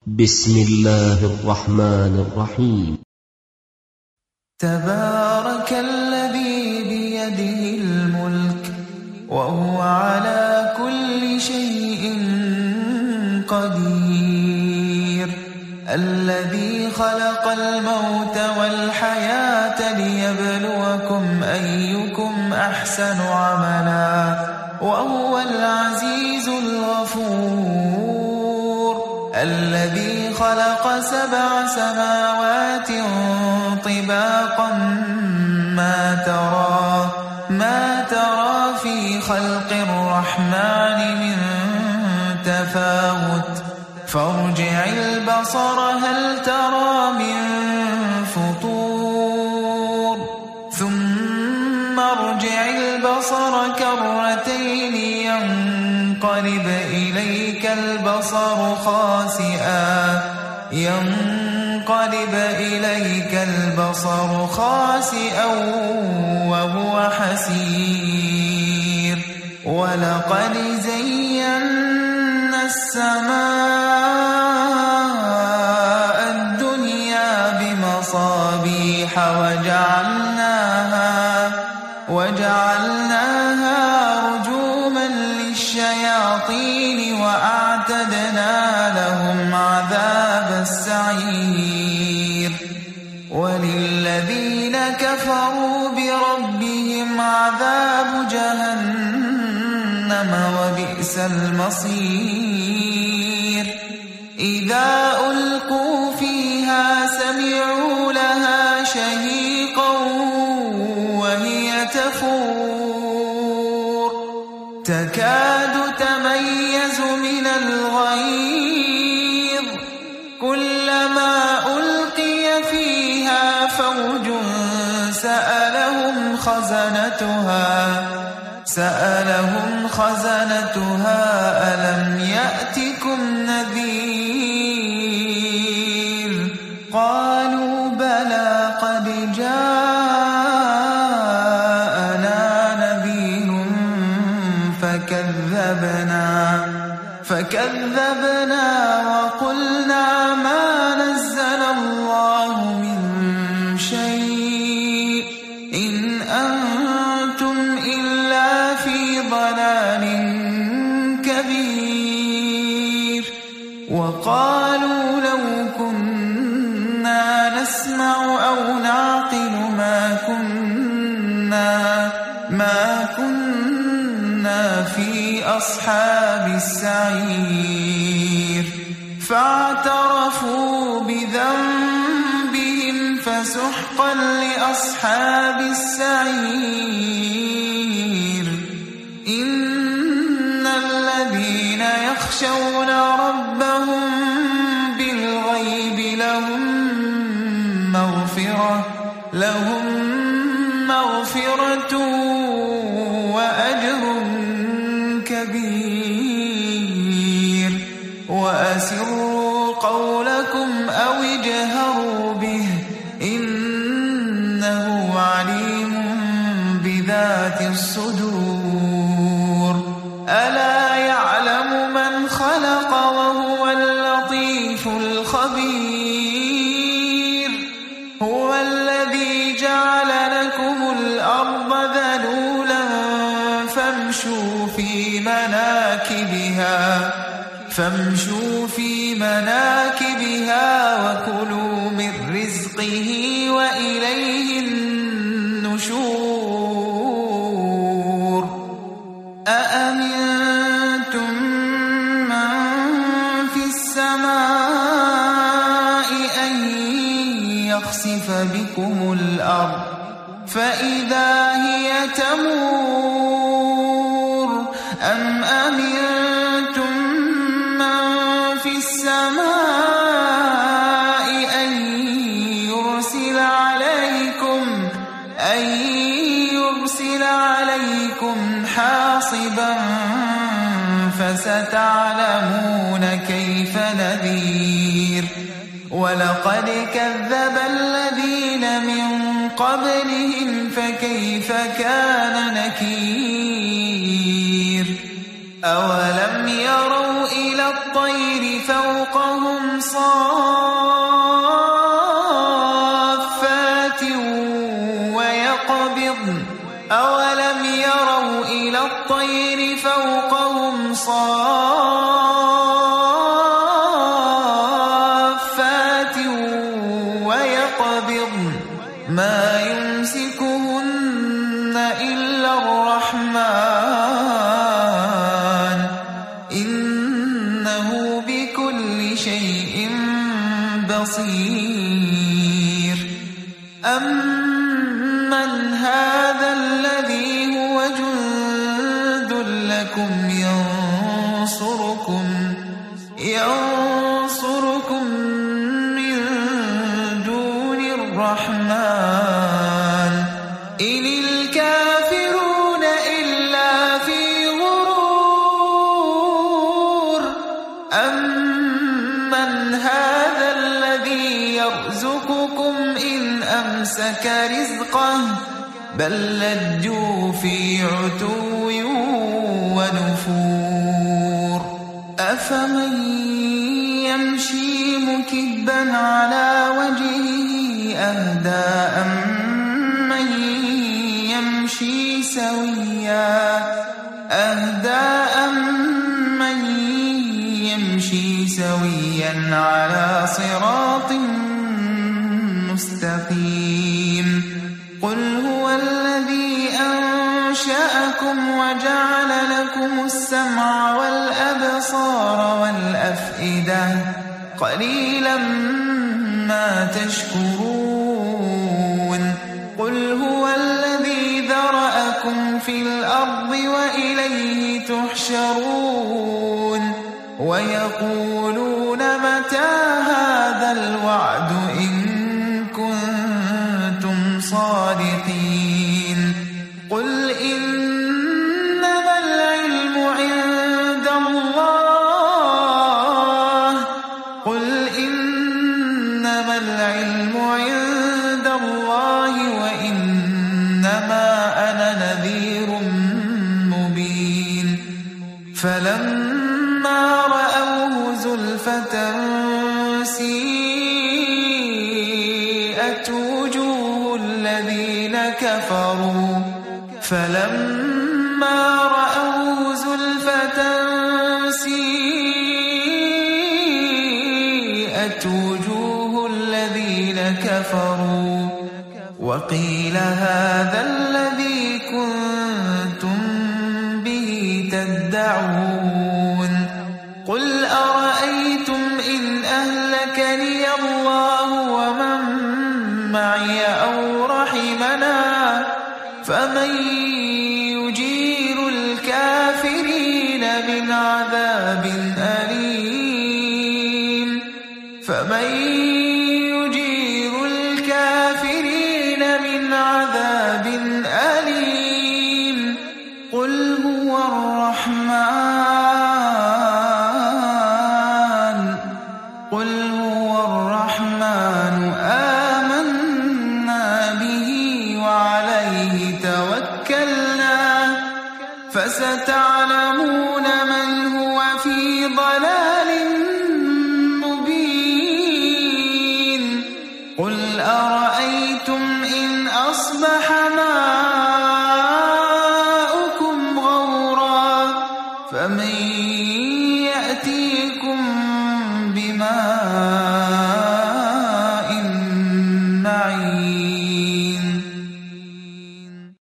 بسم الله الرحمن الرحيم. تبارك الذي بيده الملك وهو على كل شيء قدير، الذي خلق الموت والحياة ليبلوكم أيكم أحسن عملا وهو العزيز الغفور، الذي خلق 7 سماوات طباقا ما ترى في خلق الرحمن من تفاوت، فارجع البصر هل ترى من فطور، ثم ارجع البصر كرتين ينقلب إليك البصر خاسئا وهو حسير، ولقد زينا السماء الدنيا بمصابيح وجعلناها رجوما للشياطين وأعتدنا لهم عذاب السعير، وللذين كفروا بربهم عذاب جهنم وبئس المصير، إذا ألقوا فيها سمعوا لها شهيقا وهي تفور، تكاد تميز من الغيظ، كلما ألقي فيها فوج سألهم خزنتها ألم يأتكم نذير، قالوا بلى قد جاءنا نذير فكذبنا وقلنا ما نزل الله من شيء إن أنتم إلا في ضلال كبير، وقالوا لو كنا نسمع أو نعقل ما كنا في أصحاب السعير، فاعترفوا بذنبهم فسحقا لأصحاب السعير، إن الذين يخشون ربهم بالغيب لهم مغفرة وأجر كبير، وأسروا قولكم أو اجهروا به إنه عليم بذات الصدور، ألا يعلم من خلق وهو اللطيف الخبير، هو الذي جعل لكم الأرض ذلولا فامشوا في مناكبها وكلوا من رزقه وإليه النشور، أأمنتم من في السماء أن يخسف بكم الأرض فإذا هي تمور، أم أمنتم من في السماء أن يرسل عليكم حاصبا فستعلمون كيف نذير، ولقد كذب الذين من قبلهم فكيف كان نكير، أولم يروا إلى الطير فوقهم صافات ويقبضن أولم يروا إلى الطير فوقهم صافات ويقبضن ما يمسكهن إلا الرحمن إنه بكل شيء بصير أمن هذا الذي هو جند لكم ينصركم من دون الرحمن إن الكافرون إلا في غرور أمن هذا الذي يرزقكم إن أمسك رزقه بل لجوا في عتو ونفور أفمن يمشي مكبا على وجهه أهدى أمن يمشي سويا على صراط مستقيم قل هو الذي أنشأكم وجعل لكم السمع والأبصار والأفئدة قليلا ما تشكرون قل هو الذي ذرأكم في الأرض وإليه تحشرون ويقولون متى هذا الوعد إن كنتم صادقين قل إنما العلم عند الله وإنما أنا نذير مبين فلما رأوه زلفة سيئت وجوه الذين كفروا وقيل هذا الذي كنتم به تدعون قل أرأيتم إن أهلكني الله ومن معي أو رحمنا فمن يجير الكافرين من عذاب أليم قل هو الرحمن